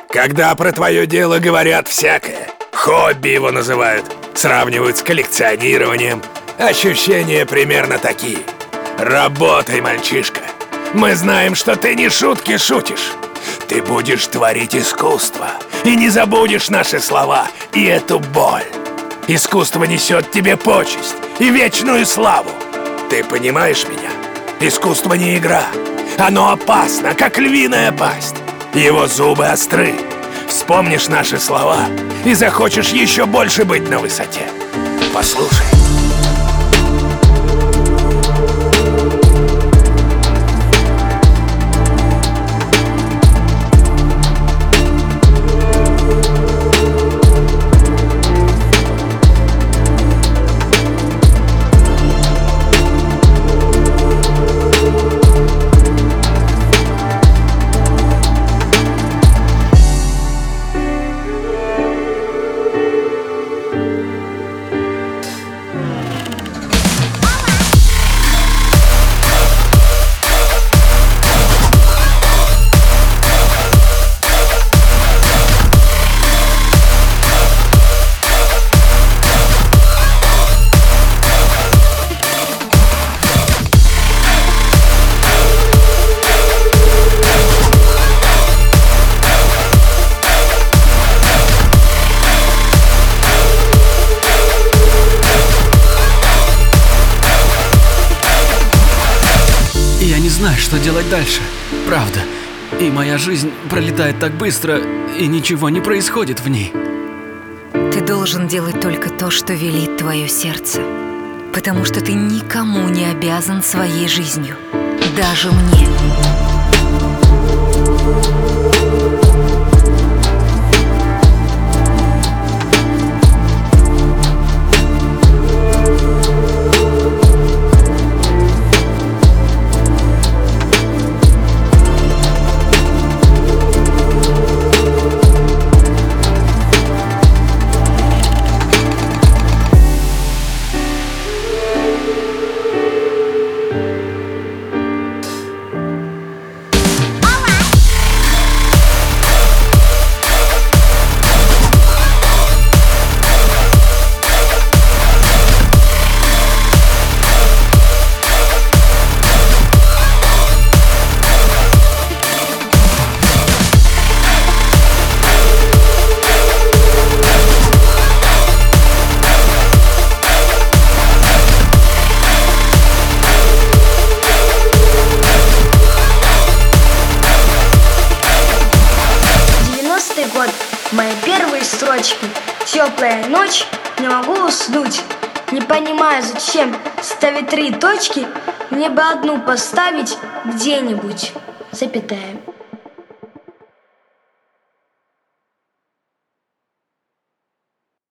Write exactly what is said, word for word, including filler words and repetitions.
Когда про твое дело говорят всякое, хобби его называют, сравнивают с коллекционированием, ощущения примерно такие. Работай, мальчишка. Мы знаем, что ты не шутки шутишь. Ты будешь творить искусство и не забудешь наши слова и эту боль. Искусство несет тебе почесть и вечную славу. Ты понимаешь меня? Искусство не игра. Оно опасно, как львиная пасть. Его зубы остры. Вспомнишь наши слова и захочешь еще больше быть на высоте. Послушай. Я не знаю, что делать дальше, правда. И моя жизнь пролетает так быстро, и ничего не происходит в ней. Ты должен делать только то, что велит твое сердце. Потому что ты никому не обязан своей жизнью. Даже мне. Год. Мои первые строчки. Теплая ночь, не могу уснуть. Не понимаю, зачем ставить три точки. Мне бы одну поставить где-нибудь. Запятая.